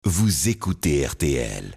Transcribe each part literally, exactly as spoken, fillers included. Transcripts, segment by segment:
Vous écoutez R T L.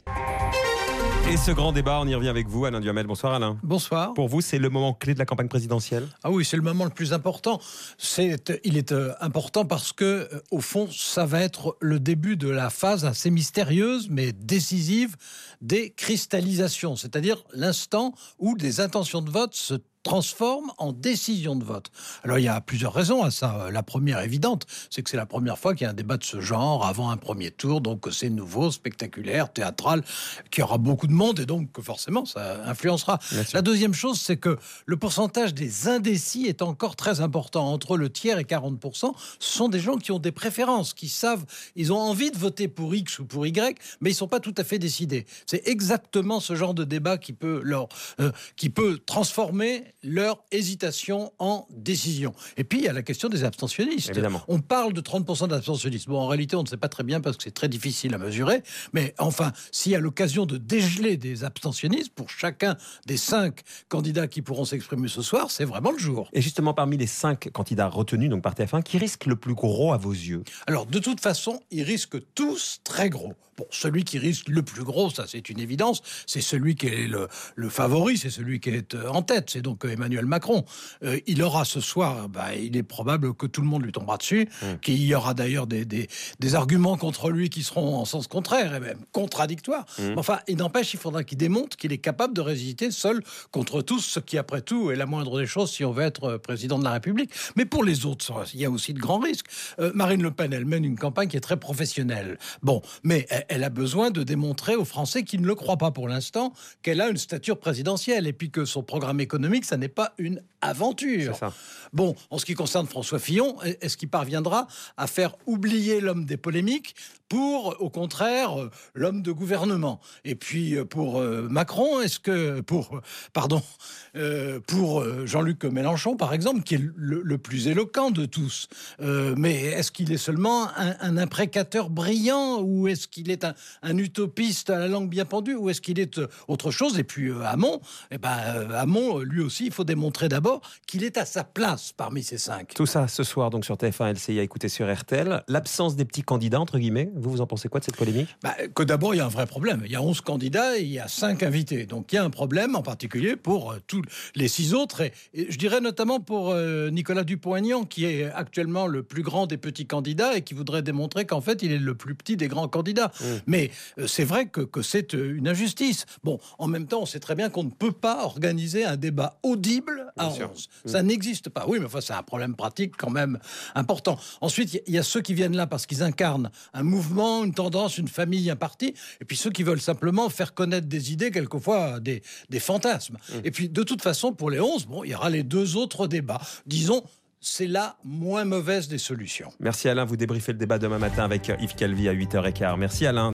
Et ce grand débat, on y revient avec vous, Alain Duhamel. Bonsoir Alain. Bonsoir. Pour vous, c'est le moment clé de la campagne présidentielle ? Ah oui, c'est le moment le plus important. C'est, il est euh, important parce que, euh, au fond, ça va être le début de la phase assez mystérieuse, mais décisive, des cristallisations. C'est-à-dire l'instant où des intentions de vote se transforme en décision de vote. Alors il y a plusieurs raisons à ça. La première évidente, c'est que c'est la première fois qu'il y a un débat de ce genre avant un premier tour, donc c'est nouveau, spectaculaire, théâtral, qu'il y aura beaucoup de monde et donc forcément ça influencera. La deuxième chose, c'est que le pourcentage des indécis est encore très important. Entre le tiers et quarante pour cent, ce sont des gens qui ont des préférences, qui savent, ils ont envie de voter pour X ou pour Y, mais ils ne sont pas tout à fait décidés. C'est exactement ce genre de débat qui peut, leur, euh, qui peut transformer leur hésitation en décision. Et puis, il y a la question des abstentionnistes. Évidemment. On parle de trente pour cent d'abstentionnistes. Bon, en réalité, on ne sait pas très bien parce que c'est très difficile à mesurer. Mais enfin, s'il y a l'occasion de dégeler des abstentionnistes pour chacun des cinq candidats qui pourront s'exprimer ce soir, c'est vraiment le jour. Et justement, parmi les cinq candidats retenus donc par T F un, qui risque le plus gros à vos yeux ? Alors, de toute façon, ils risquent tous très gros. Bon, celui qui risque le plus gros, ça c'est une évidence, c'est celui qui est le, le favori, c'est celui qui est en tête, c'est donc Emmanuel Macron. Euh, il aura ce soir, bah, il est probable que tout le monde lui tombera dessus, mmh. qu'il y aura d'ailleurs des, des, des arguments contre lui qui seront en sens contraire et même contradictoires. Mmh. Mais enfin, il n'empêche, il faudra qu'il démontre qu'il est capable de résister seul contre tous, ce qui après tout est la moindre des choses si on veut être président de la République. Mais pour les autres, il y a aussi de grands risques. Euh, Marine Le Pen, elle mène une campagne qui est très professionnelle. Bon, mais elle, elle a besoin de démontrer aux Français qui ne le croient pas pour l'instant qu'elle a une stature présidentielle et puis que son programme économique, ça n'est pas une aventure. Bon, en ce qui concerne François Fillon, est-ce qu'il parviendra à faire oublier l'homme des polémiques pour, au contraire, l'homme de gouvernement? Et puis pour euh, Macron, est-ce que pour, pardon, euh, pour Jean-Luc Mélenchon, par exemple, qui est le, le plus éloquent de tous, euh, mais est-ce qu'il est seulement un, un imprécateur brillant ou est-ce qu'il est un, un utopiste à la langue bien pendue ou est-ce qu'il est autre chose? Et puis euh, Hamon, eh ben euh, Hamon, lui aussi, il faut démontrer d'abord qu'il est à sa place parmi ces cinq. Tout ça ce soir donc sur T F un L C I à écouter sur R T L. L'absence des petits candidats entre guillemets, vous vous en pensez quoi de cette polémique ? Bah, que d'abord il y a un vrai problème. Il y a onze candidats et il y a cinq invités. Donc il y a un problème en particulier pour euh, tous les six autres et, et je dirais notamment pour euh, Nicolas Dupont-Aignan qui est actuellement le plus grand des petits candidats et qui voudrait démontrer qu'en fait il est le plus petit des grands candidats. Mmh. Mais euh, c'est vrai que, que c'est euh, une injustice. Bon, en même temps on sait très bien qu'on ne peut pas organiser un débat audible à bien onze. Sûr. Ça mmh. n'existe pas. Oui, mais enfin c'est un problème pratique quand même important. Ensuite il y, y a ceux qui viennent là parce qu'ils incarnent un mouvement, une tendance, une famille, un parti, et puis ceux qui veulent simplement faire connaître des idées, quelquefois des, des fantasmes. Mmh. Et puis de toute façon, pour les onze, bon, il y aura les deux autres débats. Disons, c'est la moins mauvaise des solutions. Merci Alain, vous débriefez le débat demain matin avec Yves Calvi à huit heures quinze. Merci Alain.